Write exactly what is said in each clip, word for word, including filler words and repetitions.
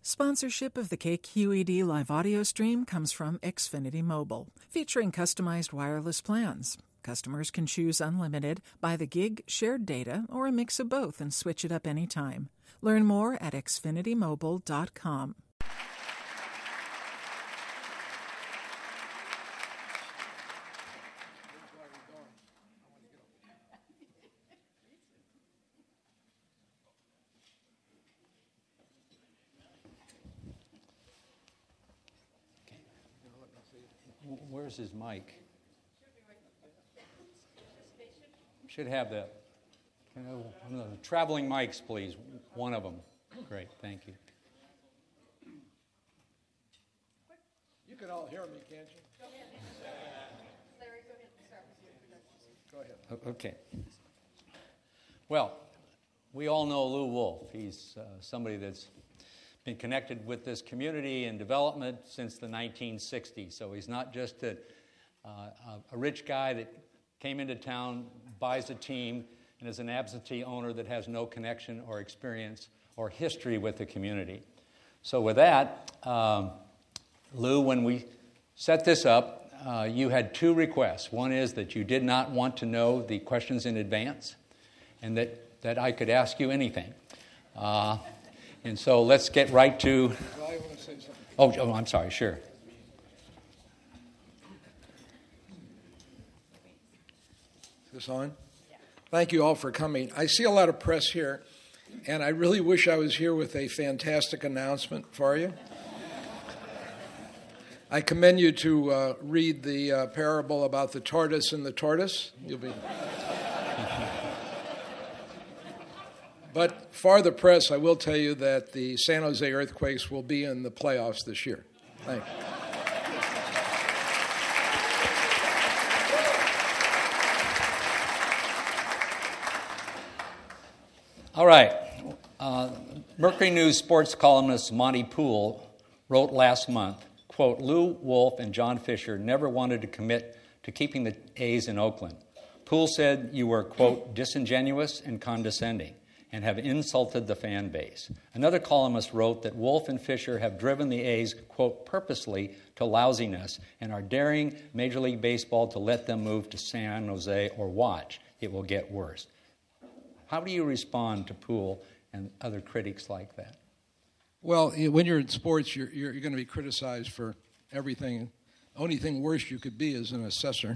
Sponsorship of the K Q E D live audio stream comes from Xfinity Mobile, featuring customized wireless plans. Customers can choose unlimited, by the gig, shared data, or a mix of both and switch it up anytime. Learn more at xfinity mobile dot com. Where's his mic? Should have the you know, one of the traveling mics, please. One of them. Great, thank you. You can all hear me, can't you? Go ahead. Larry, go ahead and start with your introduction. Go ahead. Okay. Well, we all know Lew Wolff. He's uh, somebody that's been connected with this community and development since the nineteen sixties. So he's not just a, uh, a rich guy that came into town, buys a team, and is an absentee owner that has no connection or experience or history with the community. So with that, um, Lew, when we set this up, uh, you had two requests. One is that you did not want to know the questions in advance, and that, that I could ask you anything. Uh, And so let's get right to... Well, I want to say something. Oh, oh, I'm sorry, sure. Is this on? Yeah. Thank you all for coming. I see a lot of press here, and I really wish I was here with a fantastic announcement for you. I commend you to uh, read the uh, parable about the tortoise and the tortoise. You'll be... But for the press, I will tell you that the San Jose Earthquakes will be in the playoffs this year. Thank you. All right. Uh, Mercury News sports columnist Monty Poole wrote last month, quote, Lew Wolff and John Fisher never wanted to commit to keeping the A's in Oakland. Poole said you were, quote, disingenuous and condescending, and have insulted the fan base. Another columnist wrote that Wolff and Fisher have driven the A's, quote, purposely to lousiness and are daring Major League Baseball to let them move to San Jose or watch. It will get worse. How do you respond to Poole and other critics like that? Well, when you're in sports, you're, you're, you're going to be criticized for everything. The only thing worse you could be is an assessor.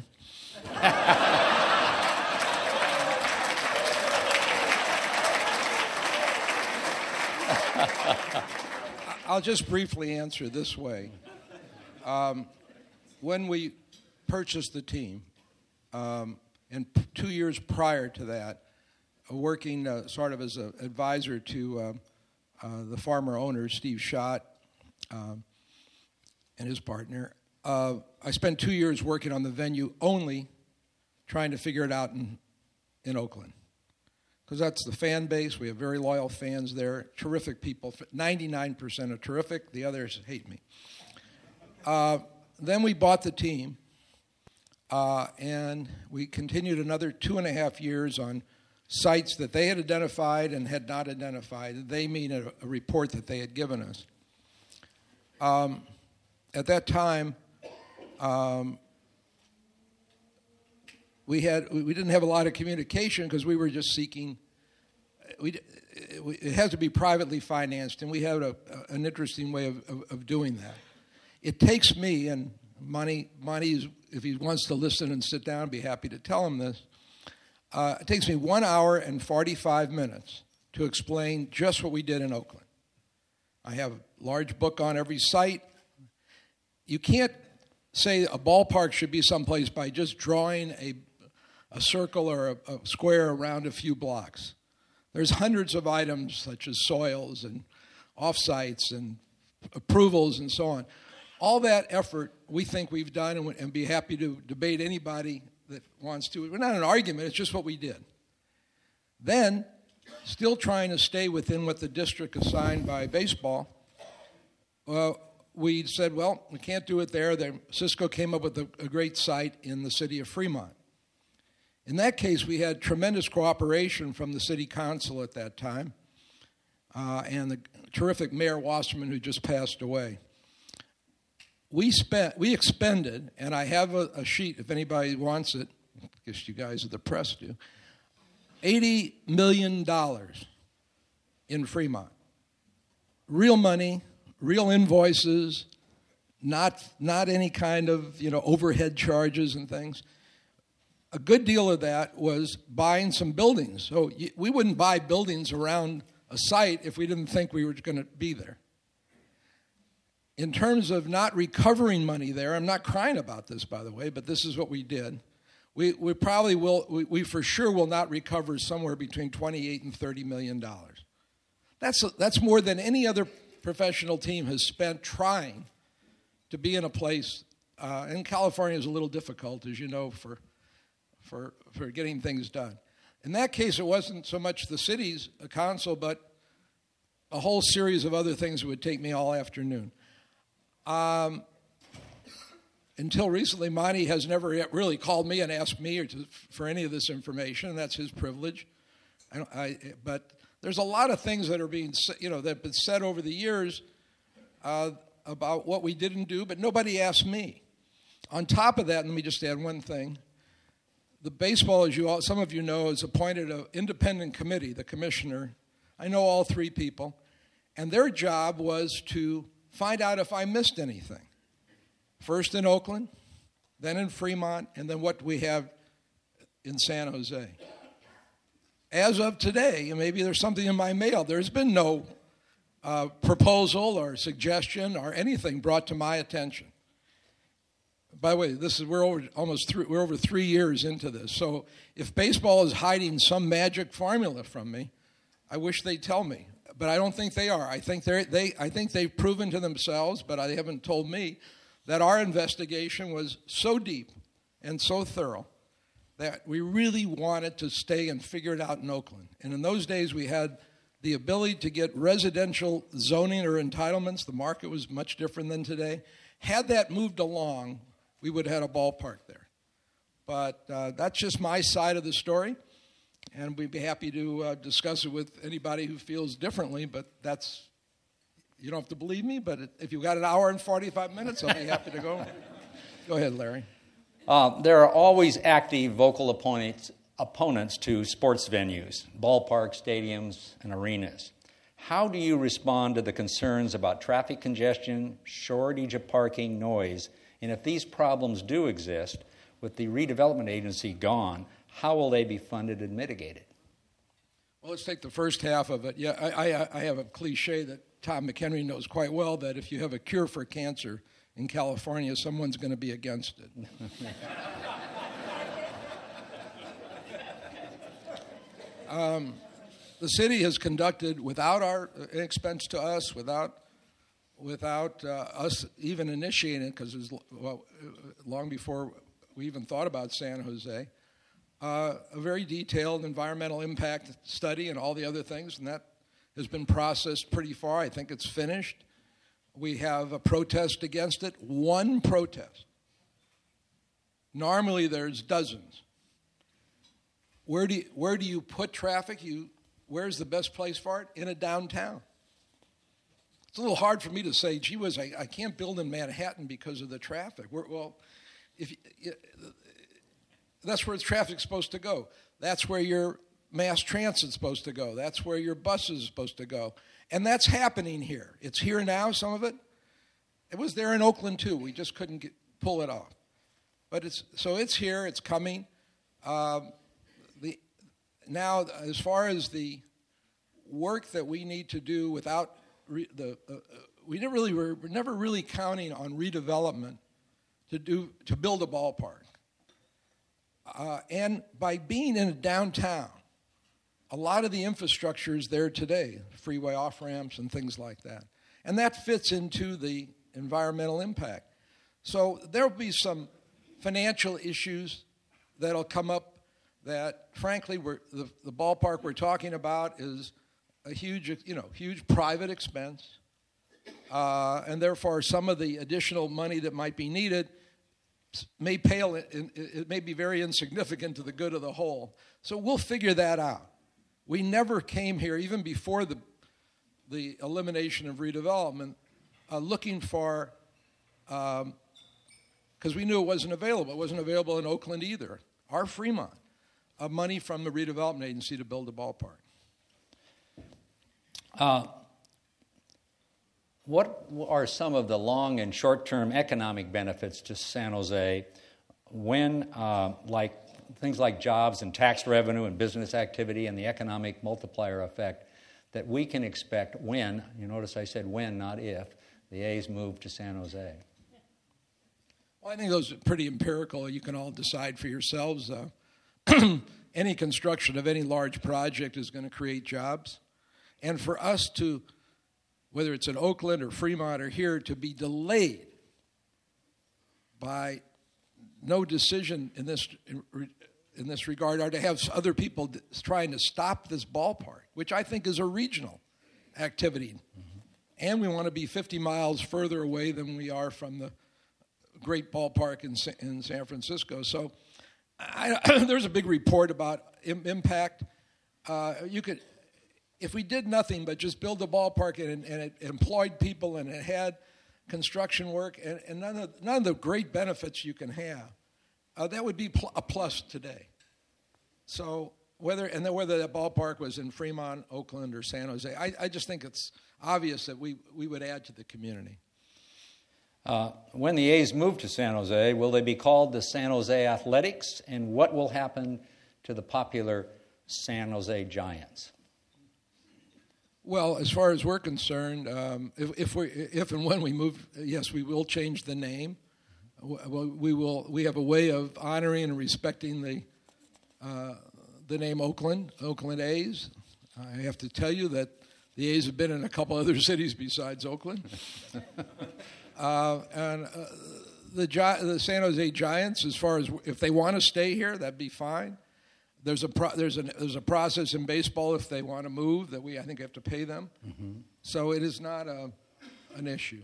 I'll just briefly answer this way. Um, when we purchased the team, um, and p- two years prior to that, uh, working uh, sort of as an advisor to uh, uh, the former owner, Steve Schott, um, and his partner, uh, I spent two years working on the venue only trying to figure it out in, in Oakland. Because that's the fan base. We have very loyal fans there, terrific people. ninety-nine percent are terrific. The others hate me. Uh, then we bought the team, uh, and we continued another two and a half years on sites that they had identified and had not identified. They mean a, a report that they had given us. Um, at that time, um, We had we didn't have a lot of communication because we were just seeking. We it has to be privately financed, and we had a, an interesting way of, of, of doing that. It takes me and Monty. Monty, if he wants to listen and sit down, I'd be happy to tell him this. Uh, it takes me one hour and forty-five minutes to explain just what we did in Oakland. I have a large book on every site. You can't say a ballpark should be someplace by just drawing a a circle or a, a square around a few blocks. There's hundreds of items such as soils and offsites and approvals and so on. All that effort we think we've done, and, and be happy to debate anybody that wants to. We're not an argument, it's just what we did. Then, still trying to stay within what the district assigned by baseball, uh, we said, well, we can't do it there. there Cisco came up with a, a great site in the city of Fremont. In that case, we had tremendous cooperation from the city council at that time uh, and the terrific Mayor Wasserman who just passed away. We spent, we expended, and I have a, a sheet if anybody wants it, I guess you guys at the press do, eighty million dollars in Fremont. Real money, real invoices, not, not any kind of, you know, overhead charges and things. A good deal of that was buying some buildings. So we wouldn't buy buildings around a site if we didn't think we were going to be there. In terms of not recovering money there, I'm not crying about this, by the way, but this is what we did. We, we probably will, we, we for sure will not recover somewhere between twenty-eight and thirty million dollars. That's, that's more than any other professional team has spent trying to be in a place, uh, and California is a little difficult, as you know, for, for, for getting things done. In that case, it wasn't so much the city's council, but a whole series of other things that would take me all afternoon. Um, until recently, Monty has never really called me and asked me or to, for any of this information, and that's his privilege. I don't, I, but there's a lot of things that are being, you know, that have been said over the years uh, about what we didn't do, but nobody asked me. On top of that, let me just add one thing. The baseball, as you all, some of you know, has appointed an independent committee, the commissioner. I know all three people, and their job was to find out if I missed anything. First in Oakland, then in Fremont, and then what we have in San Jose. As of today, and maybe there's something in my mail, there's been no uh, proposal or suggestion or anything brought to my attention. By the way, this is we're over almost three, we're over three years into this. So if baseball is hiding some magic formula from me, I wish they'd tell me. But I don't think they are. I think they they I think they've proven to themselves, but they haven't told me, that our investigation was so deep and so thorough that we really wanted to stay and figure it out in Oakland. And in those days, we had the ability to get residential zoning or entitlements. The market was much different than today. Had that moved along, we would have had a ballpark there. But uh, that's just my side of the story, and we'd be happy to uh, discuss it with anybody who feels differently, but that's, you don't have to believe me, but if you've got an hour and forty-five minutes, I'll be happy to go. Go ahead, Larry. Uh, there are always active vocal opponents, opponents to sports venues, ballparks, stadiums, and arenas. How do you respond to the concerns about traffic congestion, shortage of parking, noise, and if these problems do exist, with the redevelopment agency gone, how will they be funded and mitigated? Well, let's take the first half of it. Yeah, I, I, I have a cliche that Tom McHenry knows quite well, that if you have a cure for cancer in California, someone's going to be against it. um, the city has conducted, without our expense to us, without without uh, us even initiating it, because it was well, long before we even thought about San Jose, uh, a very detailed environmental impact study and all the other things, and that has been processed pretty far. I think it's finished. We have a protest against it, one protest. Normally there's dozens. Where do you, where do you put traffic? You, where's the best place for it? In a downtown. It's a little hard for me to say, gee whiz, I, I can't build in Manhattan because of the traffic. We're, well, if you, that's where the traffic's supposed to go. That's where your mass transit's supposed to go. That's where your bus is supposed to go. And that's happening here. It's here now, some of it. It was there in Oakland, too. We just couldn't get, pull it off. But it's so it's here. It's coming. Um, the, now, as far as the work that we need to do without re, the, uh, we never really were, we're never really counting on redevelopment to do to build a ballpark. Uh, and by being in a downtown, a lot of the infrastructure is there today, freeway off-ramps and things like that. And that fits into the environmental impact. So there will be some financial issues that will come up that, frankly, we're, the, the ballpark we're talking about is a huge, you know, huge private expense. Uh, and therefore, some of the additional money that might be needed may pale, in, it may be very insignificant to the good of the whole. So we'll figure that out. We never came here, even before the, the elimination of redevelopment, uh, looking for, because um, we knew it wasn't available. It wasn't available in Oakland either, or Fremont, uh, money from the redevelopment agency to build a ballpark. Uh, what are some of the long and short-term economic benefits to San Jose when, uh, like things like jobs and tax revenue and business activity and the economic multiplier effect that we can expect when, you notice I said when, not if, the A's move to San Jose? Well, I think those are pretty empirical. You can all decide for yourselves. Uh, any construction of any large project is going to create jobs. And for us to, whether it's in Oakland or Fremont or here, to be delayed by no decision in this in this regard, or to have other people trying to stop this ballpark, which I think is a regional activity. Mm-hmm. And we want to be fifty miles further away than we are from the great ballpark in in San Francisco. So I, there's a big report about im- impact. Uh, you could, if we did nothing but just build a ballpark and, and it employed people and it had construction work and, and none of none of the great benefits you can have, uh, that would be pl- a plus today. So whether and then whether that ballpark was in Fremont, Oakland, or San Jose, I, I just think it's obvious that we, we would add to the community. Uh, when the A's move to San Jose, will they be called the San Jose Athletics? And what will happen to the popular San Jose Giants? Well, as far as we're concerned, um, if, if we, if and when we move, yes, we will change the name. We will. We have a way of honoring and respecting the uh, the name Oakland, Oakland A's. I have to tell you that the A's have been in a couple other cities besides Oakland. uh, and uh, the Gi- the San Jose Giants, as far as if they want to stay here, that'd be fine. There's a pro- there's a there's a process in baseball if they want to move that we I think have to pay them. Mm-hmm. So it is not a an issue.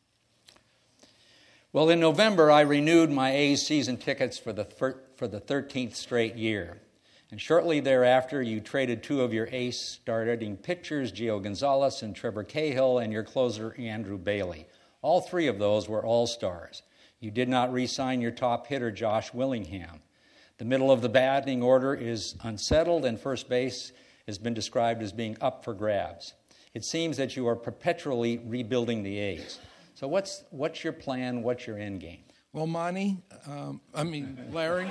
Well, in November, I renewed my A's season tickets for the thir- for the thirteenth straight year. And shortly thereafter, you traded two of your ace starting pitchers, Gio Gonzalez and Trevor Cahill, and your closer, Andrew Bailey. All three of those were all-stars. You did not re-sign your top hitter, Josh Willingham. The middle of the batting order is unsettled, and first base has been described as being up for grabs. It seems that you are perpetually rebuilding the A's. So what's what's your plan? What's your end game? Well, Monty, um, I mean, Larry.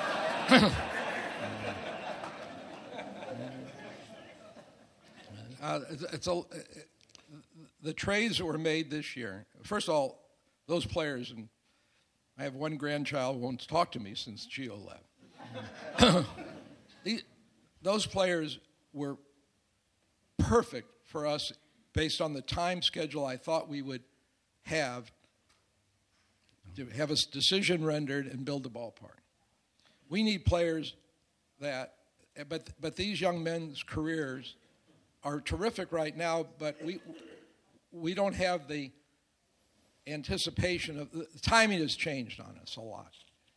uh, it's, it's a, the trades that were made this year, first of all, those players, and I have one grandchild who won't talk to me since Gio left. the, those players were perfect for us based on the time schedule I thought we would have to have a decision rendered and build a ballpark. We need players that, but but these young men's careers are terrific right now, but we we don't have the anticipation of, the timing has changed on us a lot.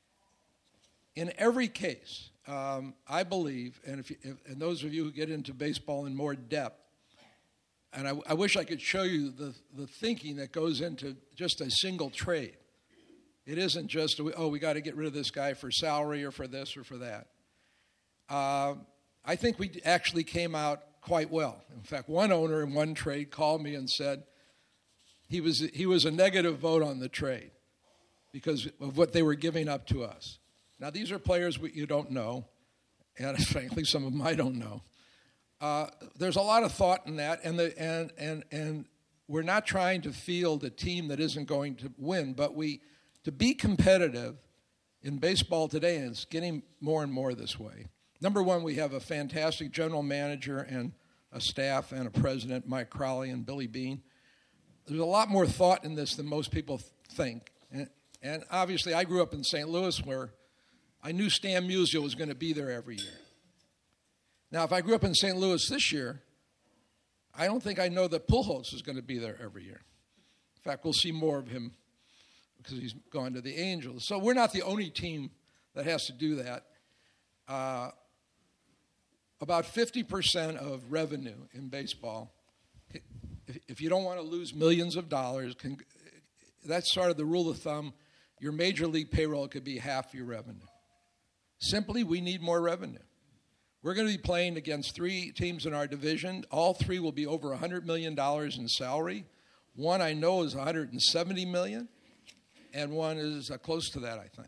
In every case, um, I believe, and if, you, if and those of you who get into baseball in more depth, and I, I wish I could show you the, the thinking that goes into just a single trade. It isn't just, oh, we got to get rid of this guy for salary or for this or for that. Uh, I think we actually came out quite well. In fact, one owner in one trade called me and said he was he was a negative vote on the trade because of what they were giving up to us. Now, these are players we, you don't know, and frankly, some of them I don't know. Uh, there's a lot of thought in that, and the and and and we're not trying to field a team that isn't going to win, but we to be competitive in baseball today, and it's getting more and more this way. Number one, we have a fantastic general manager and a staff and a president, Mike Crowley and Billy Bean. There's a lot more thought in this than most people think, and, and obviously, I grew up in Saint Louis where I knew Stan Musial was going to be there every year. Now, if I grew up in Saint Louis this year, I don't think I know that Pujols is going to be there every year. In fact, we'll see more of him because he's gone to the Angels. So we're not the only team that has to do that. Uh, about fifty percent of revenue in baseball if, if you don't want to lose millions of dollars, can, that's sort of the rule of thumb. Your major league payroll could be half your revenue. Simply, we need more revenue. We're going to be playing against three teams in our division. All three will be over one hundred million dollars in salary. One I know is one hundred seventy million dollars, and one is uh, close to that, I think.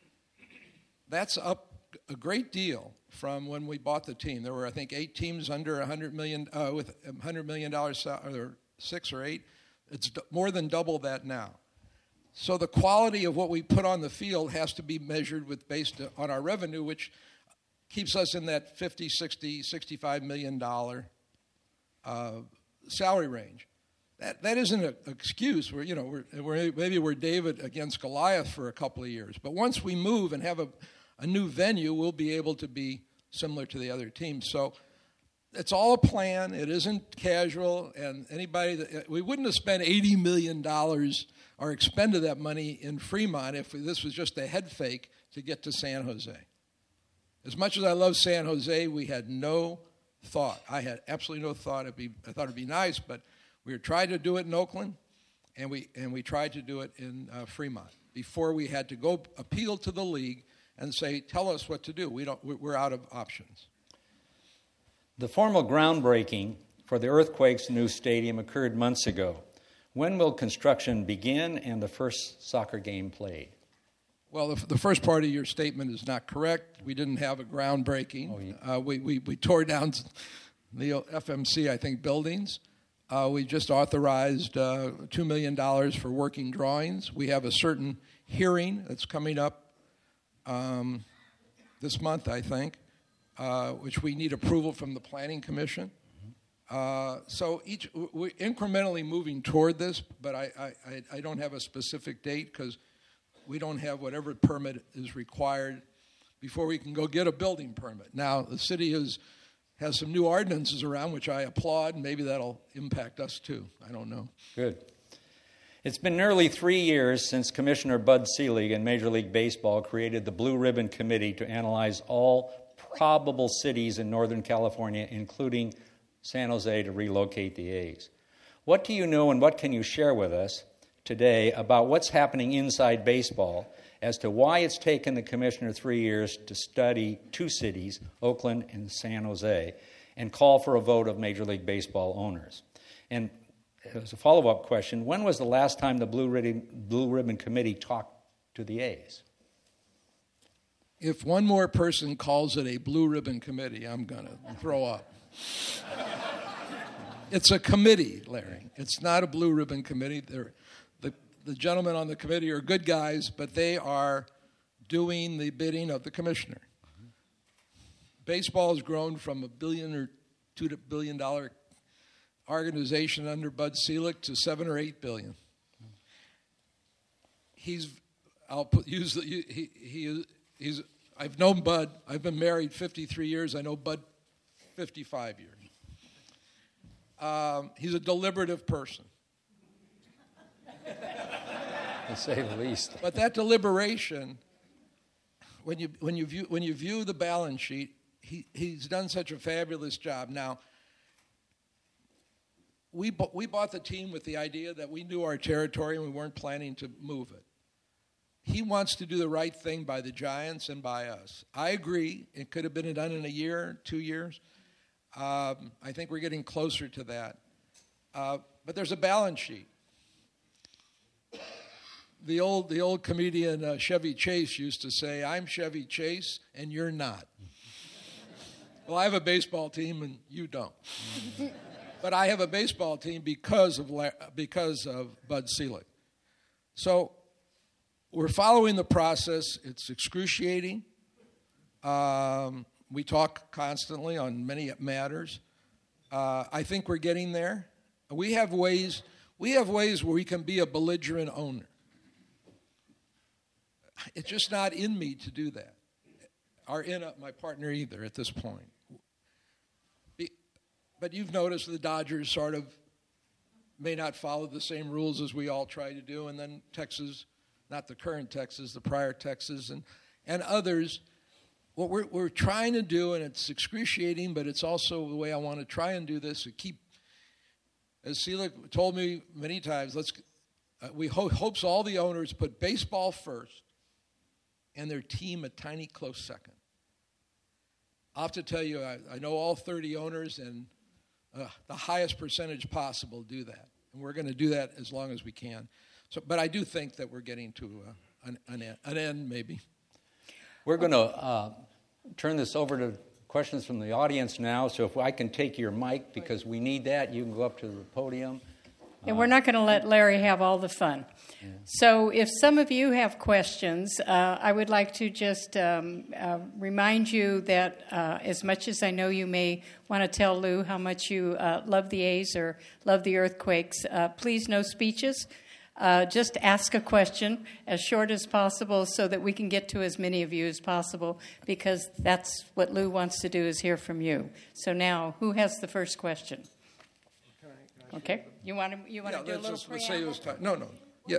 That's up a great deal from when we bought the team. There were, I think, eight teams under one hundred million dollars, uh, with one hundred million dollars, sal- or six or eight. It's d- more than double that now. So the quality of what we put on the field has to be measured with based on our revenue, which keeps us in that fifty, sixty, sixty-five million dollars uh, salary range. That that isn't an excuse. We're you know we're, we're maybe we're David against Goliath for a couple of years, but once we move and have a a new venue, we'll be able to be similar to the other teams. So it's all a plan. It isn't casual, and anybody that we wouldn't have spent eighty million dollars or expended that money in Fremont if this was just a head fake to get to San Jose. As much as I love San Jose, we had no thought. I had absolutely no thought. It'd be, I thought it'd be nice, but we were trying to do it in Oakland, and we and we tried to do it in uh, Fremont before we had to go appeal to the league and say, "Tell us what to do. We don't. We're out of options." The formal groundbreaking for the Earthquakes' new stadium occurred months ago. When will construction begin and the first soccer game played? Well, the, the first part of your statement is not correct. We didn't have a groundbreaking. Oh, yeah. uh, we, we, we tore down the F M C, I think, buildings. Uh, we just authorized uh, two million dollars for working drawings. We have a certain hearing that's coming up um, this month, I think, uh, which we need approval from the Planning Commission. Uh, so each we're incrementally moving toward this, but I, I, I don't have a specific date because we don't have whatever permit is required before we can go get a building permit. Now, the city is, has some new ordinances around, which I applaud, and maybe that'll impact us too. I don't know. Good. It's been nearly three years since Commissioner Bud Selig in Major League Baseball created the Blue Ribbon Committee to analyze all probable cities in Northern California, including San Jose, to relocate the A's. What do you know and what can you share with us today about what's happening inside baseball as to why it's taken the commissioner three years to study two cities, Oakland and San Jose, and call for a vote of Major League Baseball owners? And as a follow-up question, when was the last time the Blue Ribbon, Blue Ribbon Committee talked to the A's? If one more person calls it a Blue Ribbon Committee, I'm going to throw up. It's a committee, Larry. It's not a Blue Ribbon Committee. They're, the, the gentlemen on the committee are good guys, but they are doing the bidding of the commissioner. Mm-hmm. Baseball has grown from a billion or two billion dollar organization under Bud Selig to seven or eight billion. Mm-hmm. He's, I'll put use the he he he's. I've known Bud. I've been married fifty-three years. I know Bud fifty-five years. Um, he's a deliberative person. To say the least. But that deliberation, when you when you view when you view the balance sheet, he, he's done such a fabulous job. Now, we bu- we bought the team with the idea that we knew our territory and we weren't planning to move it. He wants to do the right thing by the Giants and by us. I agree. It could have been done in a year, two years. Um, I think we're getting closer to that. Uh, but there's a balance sheet. The old the old comedian uh, Chevy Chase used to say, "I'm Chevy Chase and you're not." Well, I have a baseball team and you don't. But I have a baseball team because of because of Bud Selig. So we're following the process. It's excruciating. Um, we talk constantly on many matters. Uh, I think we're getting there. We have ways. We have ways where we can be a belligerent owner. It's just not in me to do that, or in a, my partner either at this point. Be, but you've noticed the Dodgers sort of may not follow the same rules as we all try to do, and then Texas. Not the current Texas, the prior Texas, and, and others. What we're, we're trying to do, and it's excruciating, but it's also the way I want to try and do this, to keep as Selig told me many times, let's uh, we ho- hopes all the owners put baseball first and their team a tiny close second. I'll have to tell you, I, I know all thirty owners, and uh, the highest percentage possible do that. And we're going to do that as long as we can. So, but I do think that we're getting to uh, an, an, end, an end, maybe. We're going to uh, turn this over to questions from the audience now. So if I can take your mic, because we need that, you can go up to the podium. And we're not going to let Larry have all the fun. Yeah. So if some of you have questions, uh, I would like to just um, uh, remind you that uh, as much as I know you may want to tell Lou how much you uh, love the A's or love the Earthquakes, uh, please no speeches. Uh, just ask a question as short as possible so that we can get to as many of you as possible, because that's what Lou wants to do, is hear from you. So now, who has the first question? Okay, you want to you want yeah, to do a little just, preamble? Let's say it was time. No, no, yeah.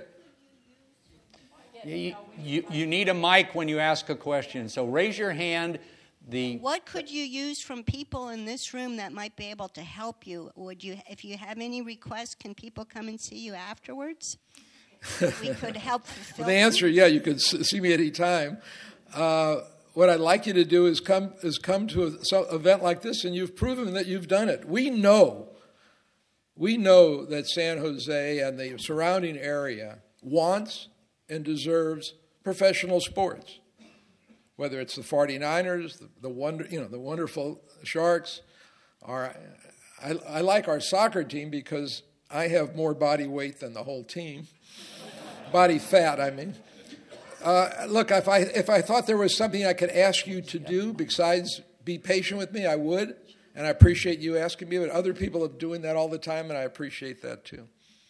You, you, you need a mic when you ask a question, so raise your hand. The what could you use from people in this room that might be able to help you? Would you, if you have any requests, can people come and see you afterwards? We could help fulfill. Well, the answer, yeah, you could see me at any time. Uh, what I'd like you to do is come is come to an so, event like this, and you've proven that you've done it. We know. We know that San Jose and the surrounding area wants and deserves professional sports, whether it's the 49ers, the, the wonder, you know, the wonderful Sharks. Our, I, I like our soccer team because I have more body weight than the whole team, body fat, I mean. Uh, look, if I if I thought there was something I could ask you to do besides be patient with me, I would. And I appreciate you asking me, but other people are doing that all the time, and I appreciate that too.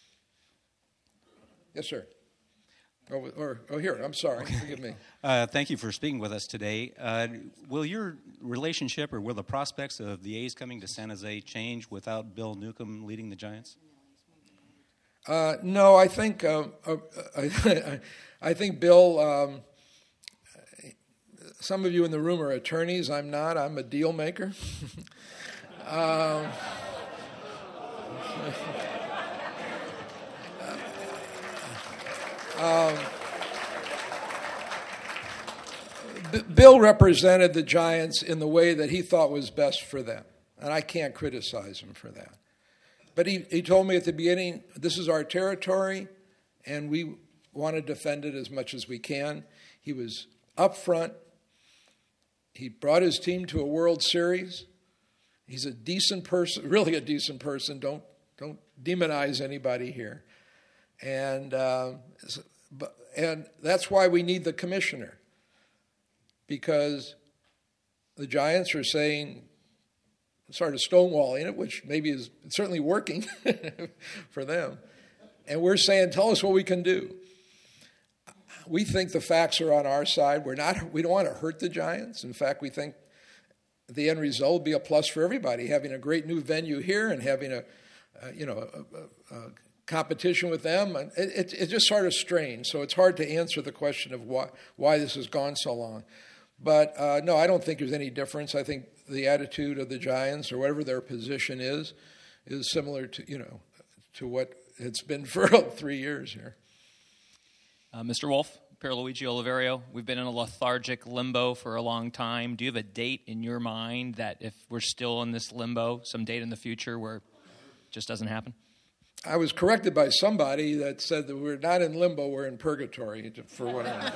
Yes, sir. Oh, or, oh here, I'm sorry. Forgive me. Uh, thank you for speaking with us today. Uh, will your relationship or will the prospects of the A's coming to San Jose change without Bill Newcomb leading the Giants? Uh, no, I think uh, uh, I, I think Bill. Um, some of you in the room are attorneys. I'm not. I'm a deal maker. um, um, B- Bill represented the Giants in the way that he thought was best for them, and I can't criticize him for that. But he, he told me at the beginning, this is our territory, and we want to defend it as much as we can. He was upfront. He brought his team to a World Series. He's a decent person, really a decent person. Don't don't demonize anybody here. And uh, and that's why we need the commissioner, because the Giants are saying, sort of stonewalling it, which maybe is certainly working for them. And we're saying, tell us what we can do. We think the facts are on our side. We're not. We don't want to hurt the Giants. In fact, we think the end result will be a plus for everybody. Having a great new venue here and having a, uh, you know, a, a, a competition with them, it, it, it's just sort of strange. So it's hard to answer the question of why why this has gone so long. But uh, no, I don't think there's any difference. I think the attitude of the Giants, or whatever their position is, is similar to you know to what it's been for three years here. Uh, Mister Wolf, Pierluigi Oliverio, we've been in a lethargic limbo for a long time. Do you have a date in your mind that if we're still in this limbo, some date in the future where it just doesn't happen? I was corrected by somebody that said that we're not in limbo, we're in purgatory, for whatever.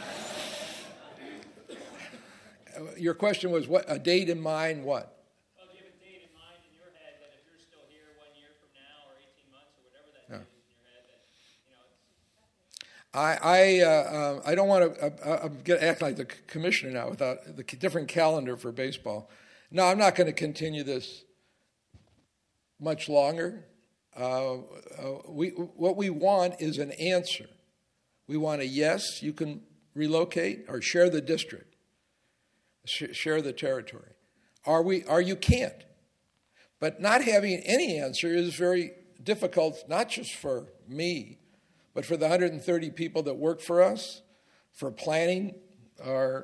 Your question was what a date in mind, what? Well, do you have a date in mind in your head that if you're still here one year from now or eighteen months or whatever that Yeah. date is in your head, that, you know, it's... I I, uh, uh, I don't want to uh, I'm going to act like the commissioner now without the different calendar for baseball. No, I'm not going to continue this much longer. Uh, uh, we what we want is an answer. We want a yes, you can relocate or share the district, sh- share the territory. Are we? Or you can't. But not having any answer is very difficult, not just for me, but for the one hundred thirty people that work for us, for planning our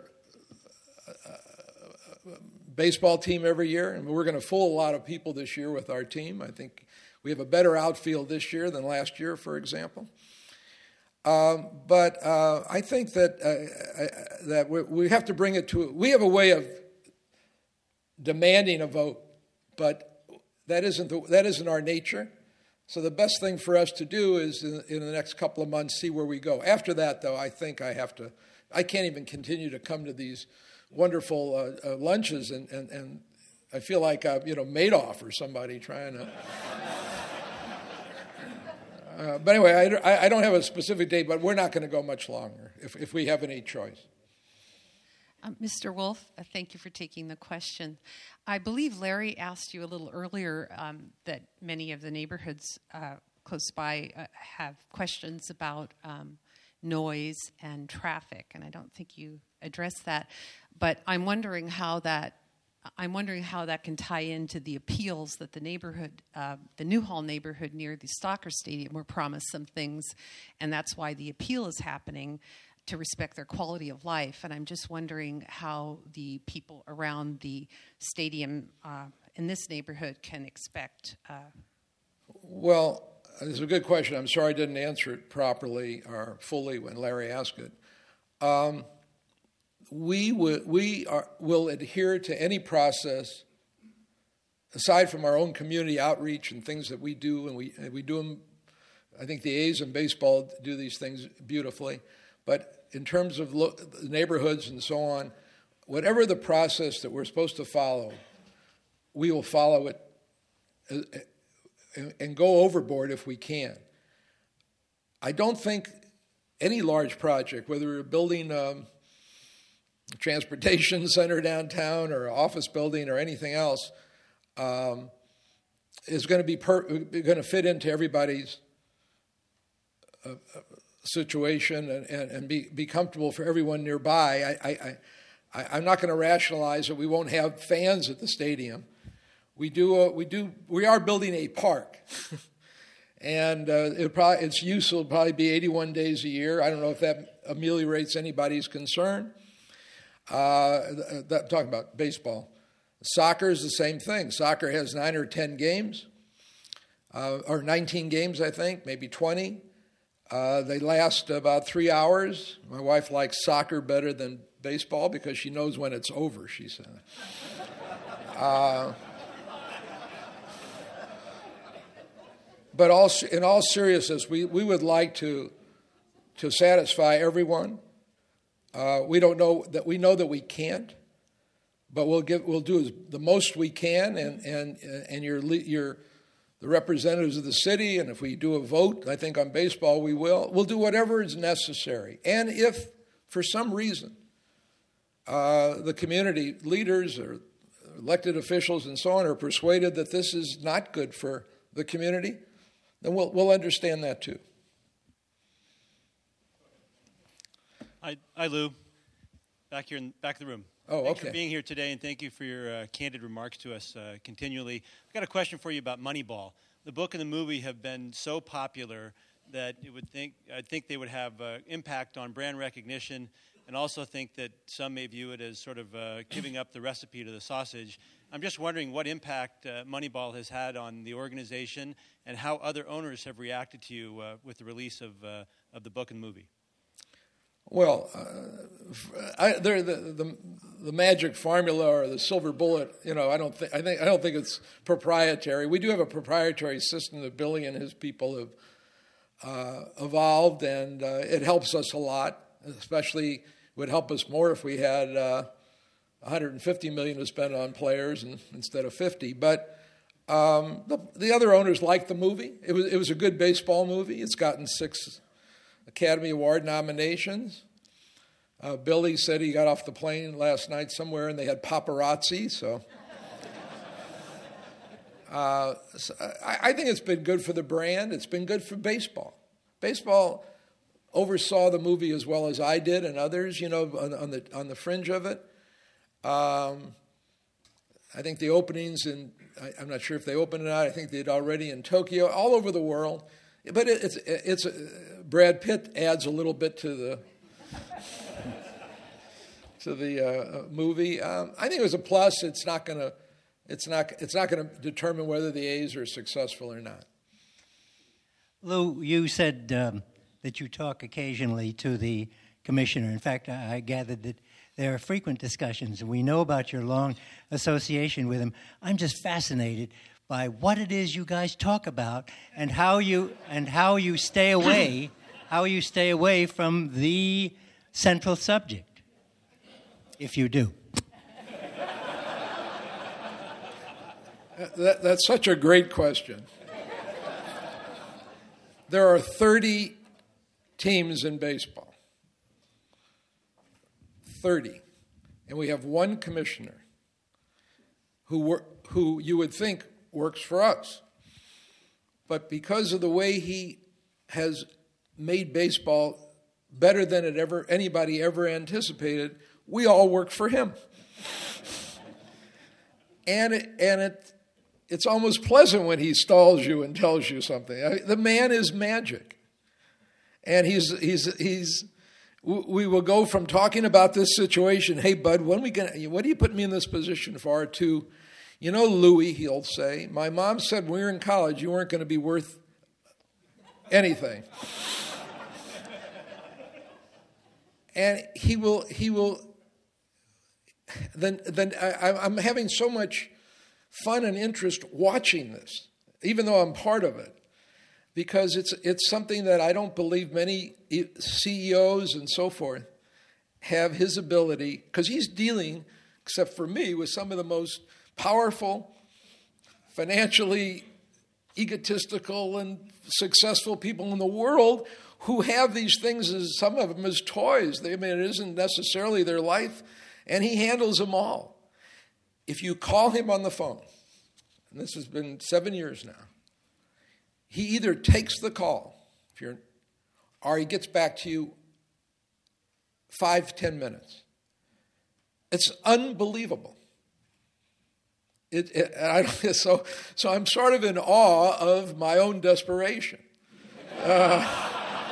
uh, baseball team every year. And we're going to fool a lot of people this year with our team. I think We have a better outfield this year than last year, for example. Um, but uh, I think that uh, I, that we, we have to bring it to. We have a way of demanding a vote, but that isn't the, that isn't our nature. So the best thing for us to do is in, in the next couple of months see where we go. After that, though, I think I have to. I can't even continue to come to these wonderful uh, uh, lunches, and, and, and I feel like I'm, you know, Madoff or somebody trying to. Uh, but anyway, I, I don't have a specific date, but we're not going to go much longer if, if we have any choice. Um, Mister Wolf, uh, thank you for taking the question. I believe Larry asked you a little earlier um, that many of the neighborhoods uh, close by uh, have questions about um, noise and traffic, and I don't think you addressed that. But I'm wondering how that I'm wondering how that can tie into the appeals that the neighborhood, uh, the Newhall neighborhood near the Stalker Stadium, were promised some things, and that's why the appeal is happening, to respect their quality of life. And I'm just wondering how the people around the stadium uh, in this neighborhood can expect. Uh, well, it's a good question. I'm sorry I didn't answer it properly or fully when Larry asked it. Um, We, w- we are, will adhere to any process, aside from our own community outreach and things that we do, and we, and we do them, I think the A's and baseball do these things beautifully, but in terms of lo- neighborhoods and so on, whatever the process that we're supposed to follow, we will follow it and, and go overboard if we can. I don't think any large project, whether we're building um, a transportation center downtown or an office building or anything else, um, is going to be per- going to fit into everybody's uh, situation and, and, and be, be comfortable for everyone nearby. I, I, I, I'm not going to rationalize that we won't have fans at the stadium. We do. Uh, we do. We are building a park. And uh, it probably, its use will probably be eighty-one days a year. I don't know if that ameliorates anybody's concern. Uh, that, I'm talking about baseball. Soccer is the same thing. Soccer has nine or ten games, uh, or nineteen games, I think, maybe twenty. Uh, they last about three hours. My wife likes soccer better than baseball because she knows when it's over, she said. Uh, But all, in all seriousness, we, we would like to to satisfy everyone. Uh, we don't know that we know that we can't, but we'll give we'll do the most we can. And and and your your the representatives of the city, and if we do a vote, I think on baseball we will. We'll do whatever is necessary. And if for some reason uh, the community leaders or elected officials and so on are persuaded that this is not good for the community, then we'll we'll understand that too. Hi, hi, Lou. Back here in back of the room. Oh, Thanks okay. for being here today, and thank you for your uh, candid remarks to us uh, continually. I've got a question for you about Moneyball. The book and the movie have been so popular that it would think I think they would have uh, impact on brand recognition, and also think that some may view it as sort of uh, giving up the recipe to the sausage. I'm just wondering what impact uh, Moneyball has had on the organization and how other owners have reacted to you uh, with the release of uh, of the book and movie. Well, uh, I, the, the the magic formula or the silver bullet, you know, I don't think I think I don't think it's proprietary. We do have a proprietary system that Billy and his people have uh, evolved, and uh, it helps us a lot. Especially, it would help us more if we had uh, one hundred fifty million dollars to spend on players and, instead of fifty. But um, the, the other owners liked the movie. It was it was a good baseball movie. It's gotten six Academy Award nominations. Uh, Billy said he got off the plane last night somewhere and they had paparazzi. So, uh, so I, I think it's been good for the brand. It's been good for baseball. Baseball oversaw the movie as well as I did and others, you know, on, on the on the fringe of it. Um, I think the openings, in I, I'm not sure if they opened it out. I think they did already in Tokyo, all over the world. But it, it's it's uh, Brad Pitt adds a little bit to the to the uh, movie. Um, I think it was a plus. It's not gonna it's not it's not gonna determine whether the A's are successful or not. Lou, you said um, that you talk occasionally to the commissioner. In fact, I, I gathered that there are frequent discussions, and we know about your long association with him. I'm just fascinated by what it is you guys talk about and how you and how you stay away, how you stay away from the central subject, if you do. That, that's such a great question. There are thirty teams in baseball. thirty. And we have one commissioner who wor- who you would think works for us. But because of the way he has made baseball better than it ever anybody ever anticipated, we all work for him. And it, and it it's almost pleasant when he stalls you and tells you something. I, the man is magic. And he's he's he's we will go from talking about this situation, hey bud, when we gonna what do you put me in this position for, to, you know, Louie, he'll say, my mom said when we were in college you weren't going to be worth anything. And he will he will then then I, I'm having so much fun and interest watching this, even though I'm part of it, because it's it's something that I don't believe many C E Os and so forth have his ability, because he's dealing, except for me, with some of the most powerful, financially egotistical and successful people in the world who have these things, as some of them as toys. They, I mean, it isn't necessarily their life, and he handles them all. If you call him on the phone, and this has been seven years now, he either takes the call, if you're, or he gets back to you five, ten minutes. It's unbelievable. It, it, I, so, so I'm sort of in awe of my own desperation. Uh,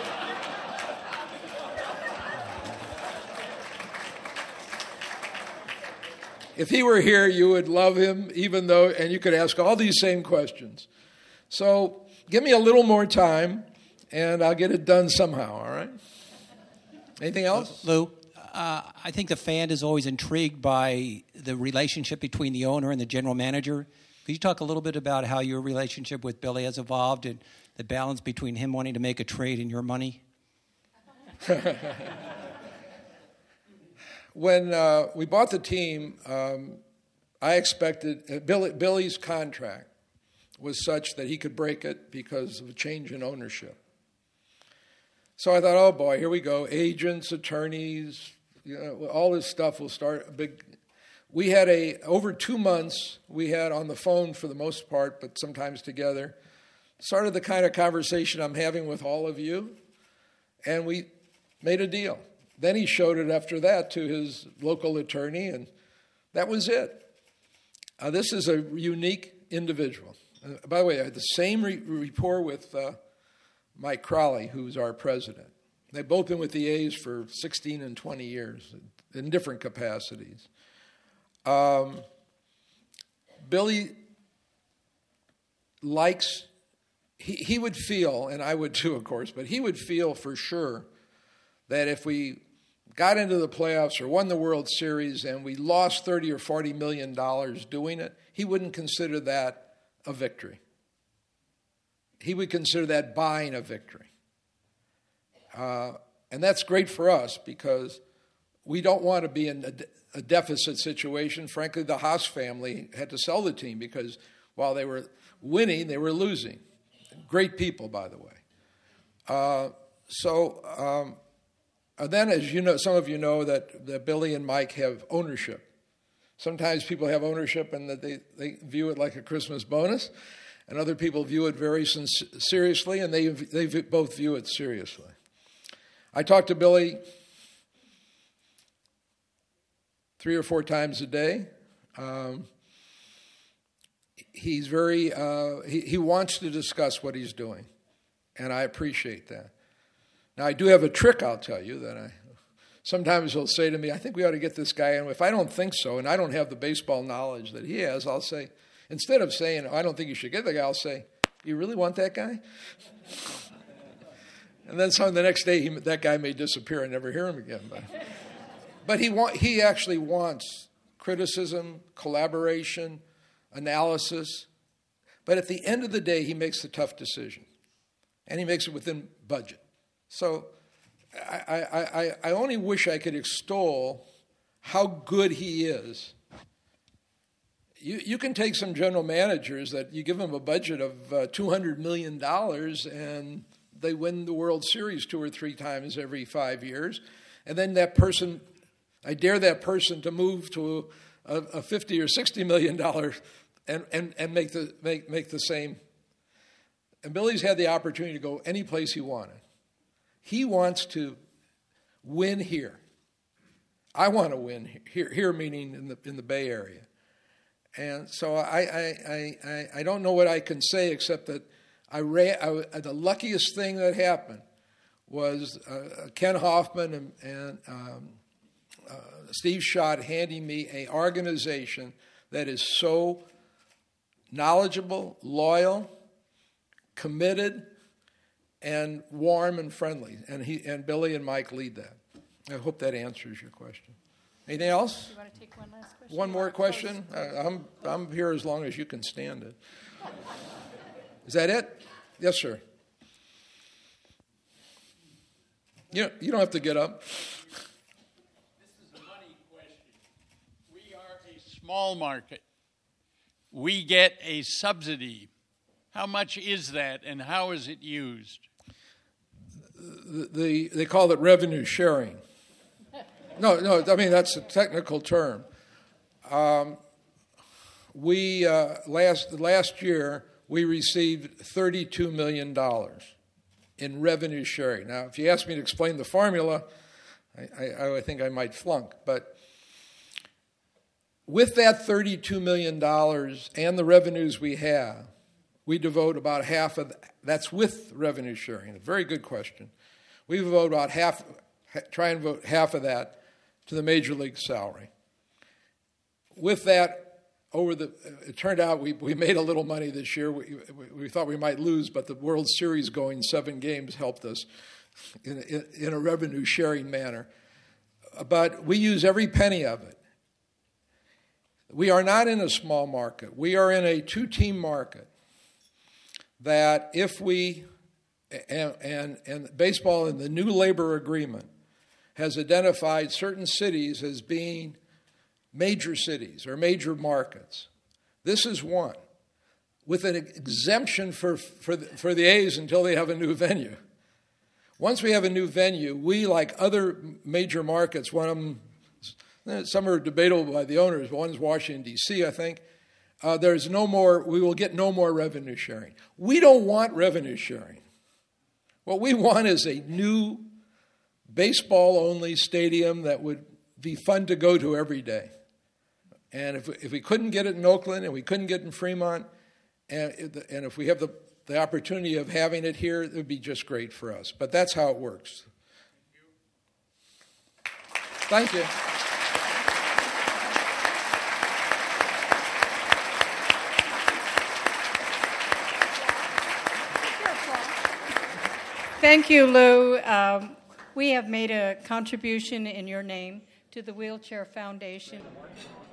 If he were here, you would love him, even though, and you could ask all these same questions. So give me a little more time, and I'll get it done somehow, all right? Anything else? Lou, uh, I think the fan is always intrigued by the relationship between the owner and the general manager. Could you talk a little bit about how your relationship with Billy has evolved and the balance between him wanting to make a trade and your money? When uh, we bought the team, um, I expected uh, Billy, Billy's contract was such that he could break it because of a change in ownership. So I thought, oh boy, here we go. Agents, attorneys, you know, all this stuff will start a big. We had a over two months. We had on the phone for the most part, but sometimes together. Started the kind of conversation I'm having with all of you, and we made a deal. Then he showed it after that to his local attorney, and that was it. Uh, this is a unique individual. Uh, by the way, I had the same re- rapport with uh, Mike Crowley, who's our president. They've both been with the A's for sixteen and twenty years in different capacities. Um, Billy likes, he, he would feel, and I would too, of course, but he would feel for sure that if we got into the playoffs or won the World Series and we lost thirty or forty million dollars doing it, he wouldn't consider that a victory. He would consider that buying a victory. Uh, and that's great for us because we don't want to be in a, de- a deficit situation. Frankly, the Haas family had to sell the team because while they were winning, they were losing. Great people, by the way. Uh, so... Um, And then, as you know, some of you know that, that Billy and Mike have ownership. Sometimes people have ownership and that they, they view it like a Christmas bonus, and other people view it very sin- seriously, and they they both view it seriously. I talk to Billy three or four times a day. Um, he's very uh, he, he wants to discuss what he's doing, and I appreciate that. Now, I do have a trick, I'll tell you, that I sometimes he'll say to me, I think we ought to get this guy in. If I don't think so, and I don't have the baseball knowledge that he has, I'll say, instead of saying, I don't think you should get the guy, I'll say, You really want that guy? And then some the next day, he, that guy may disappear and never hear him again. But, but he want, he actually wants criticism, collaboration, analysis. But at the end of the day, he makes the tough decision. And he makes it within budget. So I, I, I, I only wish I could extol how good he is. You, you can take some general managers that you give them a budget of uh, two hundred million dollars and they win the World Series two or three times every five years. And then that person, I dare that person to move to a, a fifty or sixty million dollars and, and, and make the make make the same. And Billy's had the opportunity to go any place he wanted. He wants to win here. I want to win here, here meaning in the in the Bay Area. And so I I, I, I don't know what I can say except that I, ran, I the luckiest thing that happened was uh, Ken Hoffman and, and um, uh, Steve Schott handing me an organization that is so knowledgeable, loyal, committed, and warm and friendly. And he and Billy and Mike lead that. I hope that answers your question. Anything else? You want to take one last question? One more question? Uh, I'm I'm here as long as you can stand it. Is that it? Yes, sir. You you don't have to get up. This is a money question. We are a small market. We get a subsidy. How much is that, and how is it used? The, the they call it revenue sharing. No, no. I mean that's a technical term. Um, we uh, last last year we received thirty-two million dollars in revenue sharing. Now, if you ask me to explain the formula, I, I, I think I might flunk. But with that thirty-two million dollars and the revenues we have, we devote about half of that. That's with revenue sharing. A very good question. We devote about half, try and vote half of that to the major league salary. With that, over the, it turned out we, we made a little money this year. We, we, we thought we might lose, but the World Series going seven games helped us in, in, in a revenue sharing manner. But we use every penny of it. We are not in a small market. We are in a two-team market that if we, and, and, and baseball in the new labor agreement has identified certain cities as being major cities or major markets. This is one, with an exemption for, for, the, for the A's until they have a new venue. Once we have a new venue, we, like other major markets, one of them, some are debatable by the owners, but one is Washington, D C, I think, uh, there's no more, we will get no more revenue sharing. We don't want revenue sharing. What we want is a new baseball-only stadium that would be fun to go to every day. And if, if we couldn't get it in Oakland and we couldn't get it in Fremont, and, and if we have the, the opportunity of having it here, it would be just great for us. But that's how it works. Thank you. Thank you, Lou. Um, we have made a contribution in your name to the Wheelchair Foundation.